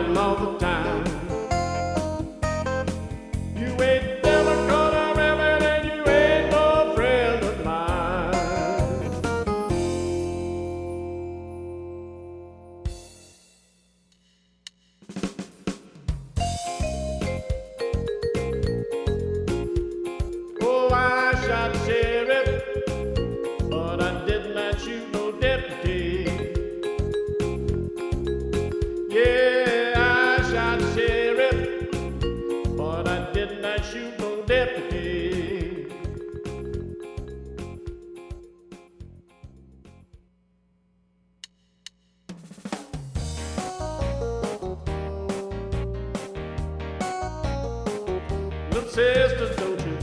fighting all the time. You ain't never gonna remember and you ain't no friend of mine. Oh, I shot sheriff, but I did not shoot no deputy. Yeah, I shot sheriff, but I did not shoot no deputy. Little sister, don't you?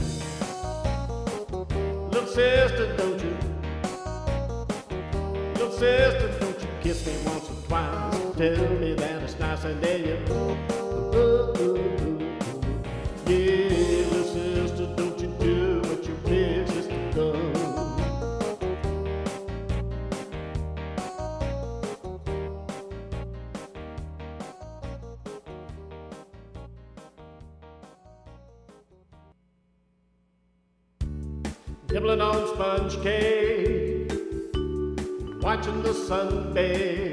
Little sister, don't you? Little sister, don't you kiss me once or twice? Tell me that it's nice and then you yeah, little sister, don't you do what you big sister does. Nibbling on sponge cake, watching the sun bathe.